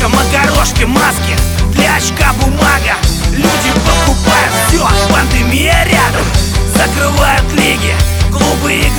Картошка, макарошки, маски, для очка бумага. Люди покупают все, пандемия рядом. Закрывают лиги, клубы и